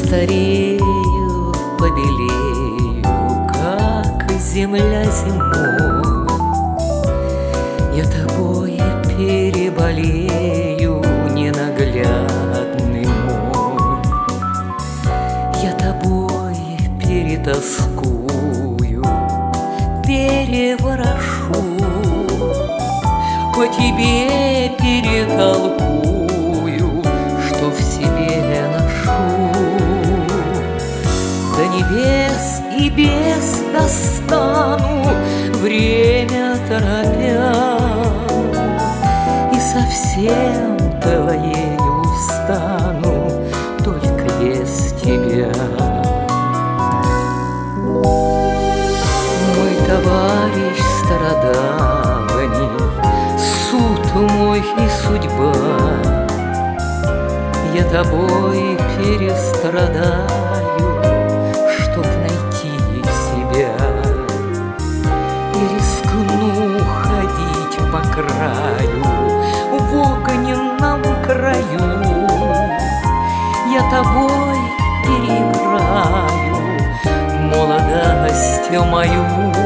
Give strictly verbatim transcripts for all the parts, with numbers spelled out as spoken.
постарею, побелею, как земля зимой. Я тобой переболею, ненаглядный мой. Я тобой перетоскую, переворошу, по тебе перетолкую, что в себе ношу. До небес и без достану, время торопя, и совсем твоею стану, только без тебя. Мой товарищ стародавний, суд мой и судьба, я тобой перестрадаю, чтоб найти себя. И рискну ходить по краю, в огненном краю. Я тобой переиграю молодость мою.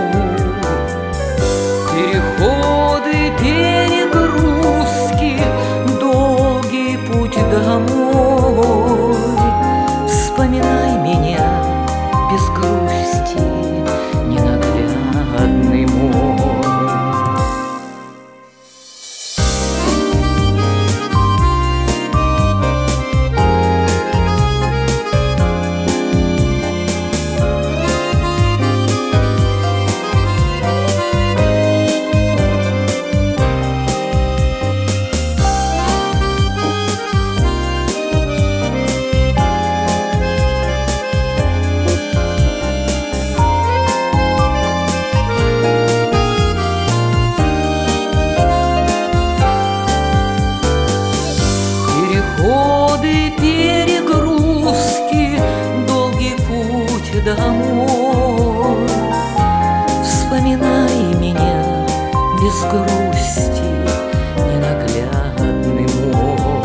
Переходы, перегрузки, долгий путь домой. Вспоминай меня без грусти, ненаглядный мой. Переходы, перегрузки, долгий путь домой. Вспоминай меня без грусти, ненаглядный мой.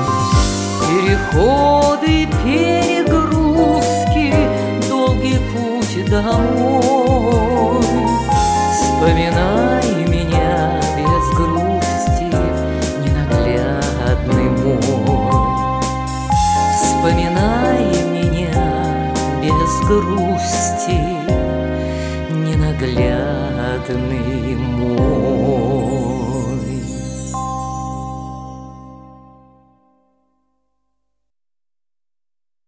Переходы, перегрузки, долгий путь домой. Вспоминай меня без грусти, ненаглядный мой. Вспоминай меня без грусти, ненаглядный